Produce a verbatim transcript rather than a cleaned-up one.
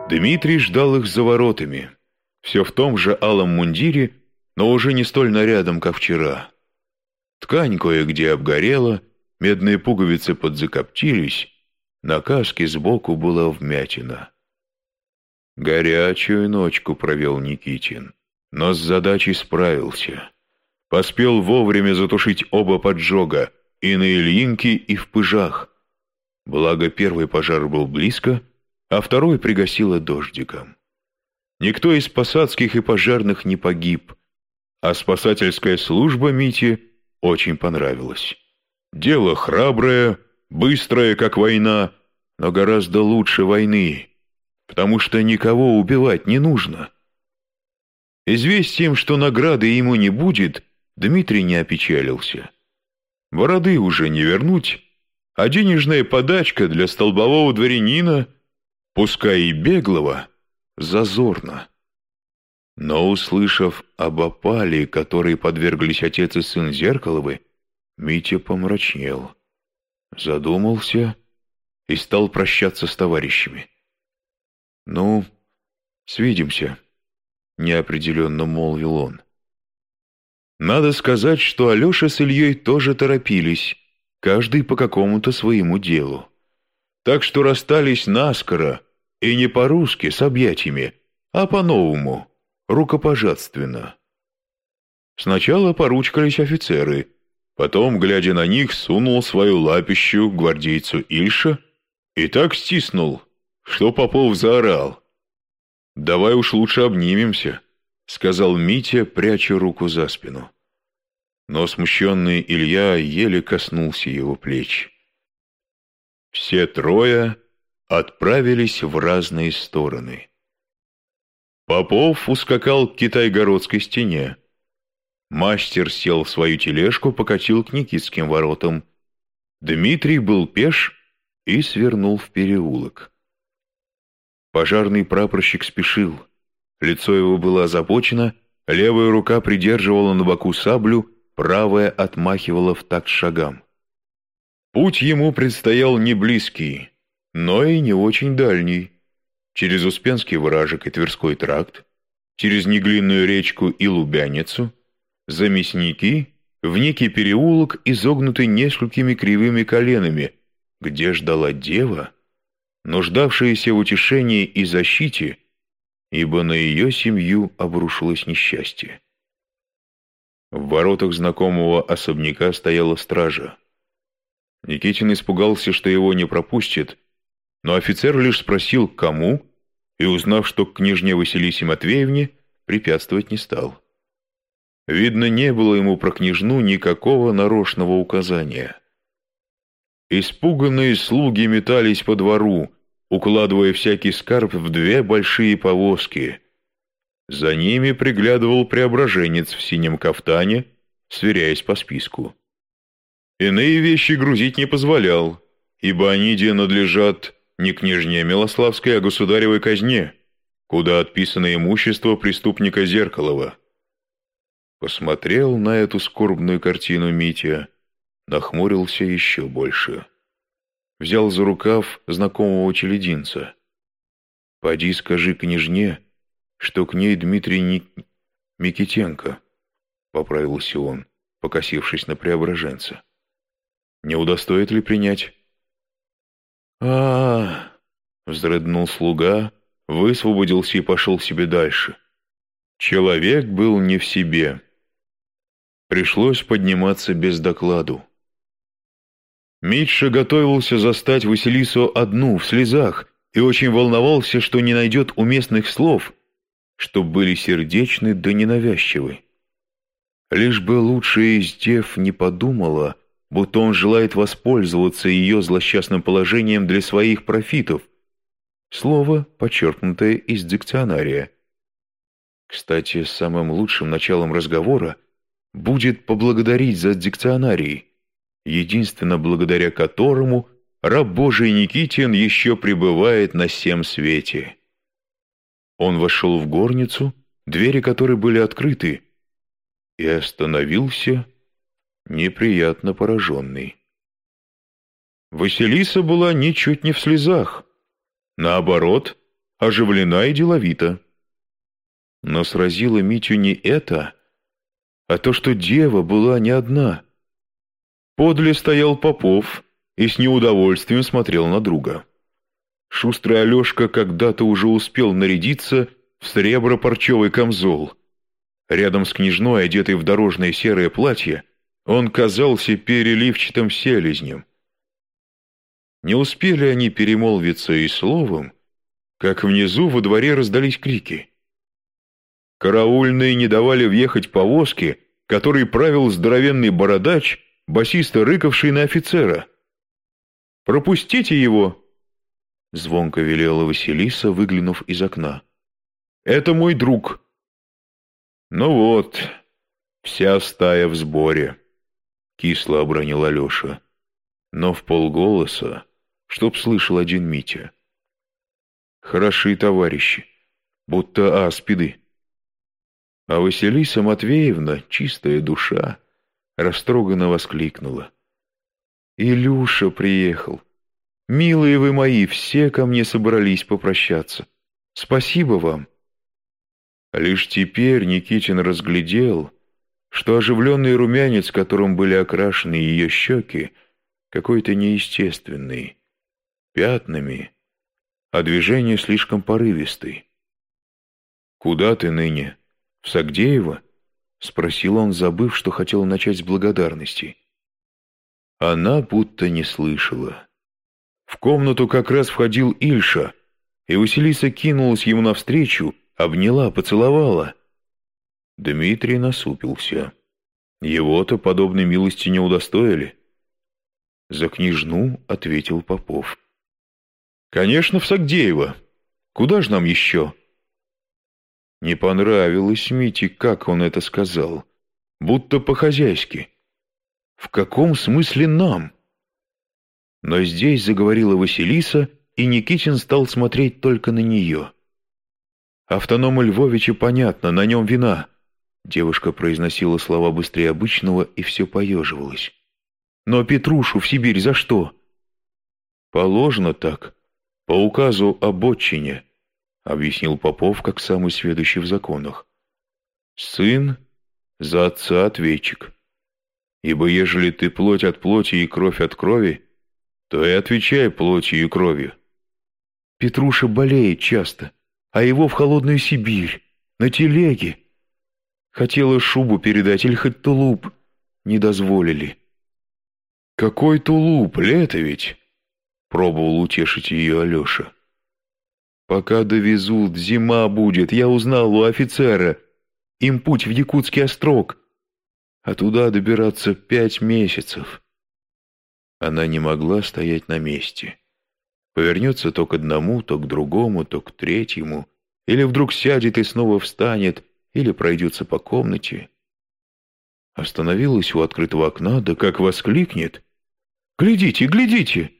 Дмитрий ждал их за воротами, все в том же алом мундире, но уже не столь нарядом, как вчера. Ткань кое-где обгорела, медные пуговицы подзакоптились, на каске сбоку была вмятина. Горячую ночку провел Никитин, но с задачей справился. Поспел вовремя затушить оба поджога, и на Ильинке, и в Пыжах. Благо первый пожар был близко, а второй пригасило дождиком. Никто из посадских и пожарных не погиб, а спасательская служба Мите очень понравилась. Дело храброе, быстрое, как война, но гораздо лучше войны, потому что никого убивать не нужно. Известием, что награды ему не будет, Дмитрий не опечалился. Бороды уже не вернуть, а денежная подачка для столбового дворянина, пускай и беглого, зазорно. Но, услышав об опале, которой подверглись отец и сын Зеркаловы, Митя помрачнел, задумался и стал прощаться с товарищами. «Ну, свидимся», — неопределенно молвил он. Надо сказать, что Алеша с Ильей тоже торопились, каждый по какому-то своему делу. Так что расстались наскоро, и не по-русски с объятиями, а по-новому, рукопожатственно. Сначала поручкались офицеры, потом, глядя на них, сунул свою лапищу гвардейцу Ильша и так стиснул, что Попов заорал. «Давай уж лучше обнимемся», — сказал Митя, пряча руку за спину. Но смущенный Илья еле коснулся его плеч. Все трое отправились в разные стороны. Попов ускакал к Китайгородской стене. Мастер сел в свою тележку, покатил к Никитским воротам. Дмитрий был пеш и свернул в переулок. Пожарный прапорщик спешил. Лицо его было озабочено, левая рука придерживала на боку саблю, правая отмахивала в такт шагам. Путь ему предстоял не близкий, но и не очень дальний. Через Успенский вражек и Тверской тракт, через Неглинную речку и Лубяницу, за Мясники, в некий переулок, изогнутый несколькими кривыми коленами, где ждала дева, нуждавшаяся в утешении и защите, ибо на ее семью обрушилось несчастье. В воротах знакомого особняка стояла стража. Никитин испугался, что его не пропустят, но офицер лишь спросил, кому, и, узнав, что к княжне Василисе Матвеевне, препятствовать не стал. Видно, не было ему про княжну никакого нарочного указания. Испуганные слуги метались по двору, укладывая всякий скарб в две большие повозки. За ними приглядывал преображенец в синем кафтане, сверяясь по списку. Иные вещи грузить не позволял, ибо они де надлежат не княжне Милославской, а государевой казне, куда отписано имущество преступника Зеркалова. Посмотрел на эту скорбную картину Митя, нахмурился еще больше. Взял за рукав знакомого челядинца. «Поди скажи княжне, что к ней Дмитрий Ник... Микитенко», — поправился он, покосившись на преображенца. «Не удостоит ли принять?» а вздрогнул слуга, высвободился и пошел себе дальше. Человек был не в себе. Пришлось подниматься без докладу. Митша готовился застать Василису одну, в слезах, и очень волновался, что не найдет уместных слов, чтоб были сердечны да ненавязчивы. Лишь бы лучшая из дев не подумала, будто он желает воспользоваться ее злосчастным положением для своих профитов. Слово, подчеркнутое из дикционария. Кстати, самым лучшим началом разговора будет поблагодарить за дикционарий, единственно благодаря которому раб Божий Никитин еще пребывает на сем свете. Он вошел в горницу, двери которой были открыты, и остановился, неприятно пораженный. Василиса была ничуть не в слезах. Наоборот, оживлена и деловита. Но сразило Митю не это, а то, что дева была не одна. Подле стоял Попов и с неудовольствием смотрел на друга. Шустрый Алешка когда-то уже успел нарядиться в сребро-парчевый камзол. Рядом с княжной, одетой в дорожное серое платье, он казался переливчатым селезнем. Не успели они перемолвиться и словом, как внизу во дворе раздались крики. Караульные не давали въехать повозке, которой правил здоровенный бородач, басисто рыкавший на офицера. «Пропустите его!» — звонко велела Василиса, выглянув из окна. «Это мой друг». «Ну вот, вся стая в сборе», — кисло обронил Алеша, но вполголоса, чтоб слышал один Митя. «Хороши товарищи, будто аспиды». А Василиса Матвеевна, чистая душа, растроганно воскликнула: «Илюша приехал! Милые вы мои, все ко мне собрались попрощаться. Спасибо вам!» Лишь теперь Никитин разглядел, что оживленный румянец, которым были окрашены ее щеки, какой-то неестественный, пятнами, а движение слишком порывистый. «Куда ты ныне? В Сагдеево?» — спросил он, забыв, что хотел начать с благодарности. Она будто не слышала. В комнату как раз входил Ильша, и Василиса кинулась ему навстречу, обняла, поцеловала. Дмитрий насупился. Его-то подобной милости не удостоили. За княжну ответил Попов. «Конечно, в Сагдеево. Куда ж нам еще?» Не понравилось Мите, как он это сказал, будто по-хозяйски. «В каком смысле нам?» Но здесь заговорила Василиса, и Никитин стал смотреть только на нее. «Автонома Львовича понятно, на нем вина». Девушка произносила слова быстрее обычного и все поеживалась. «Но Петрушу в Сибирь за что?» «Положено так, по указу об отчине», — объяснил Попов, как самый сведущий в законах. «Сын за отца ответчик. Ибо ежели ты плоть от плоти и кровь от крови, то и отвечай плотью и кровью». «Петруша болеет часто, а его в холодную Сибирь, на телеге. Хотела шубу передать или хоть тулуп, не дозволили». «Какой тулуп, лето ведь?» — пробовал утешить ее Алеша. «Пока довезут, зима будет, я узнал у офицера. Им путь в Якутский острог, а туда добираться пять месяцев». Она не могла стоять на месте. Повернется то к одному, то к другому, то к третьему, или вдруг сядет и снова встанет, или пройдется по комнате. Остановилась у открытого окна, да как воскликнет: «Глядите, глядите!